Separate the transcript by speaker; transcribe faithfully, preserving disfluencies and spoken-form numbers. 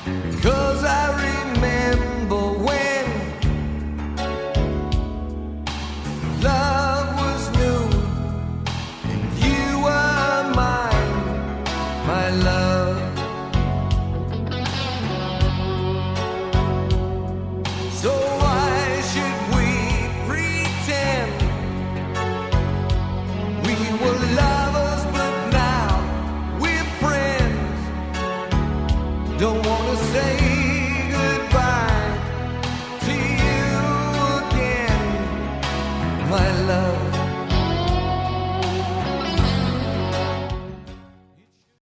Speaker 1: 'Cause I remember when love was new and you were mine, my love. So why should we pretend we were lovers but now we're friends? Don't wanna say goodbye to you again, my love.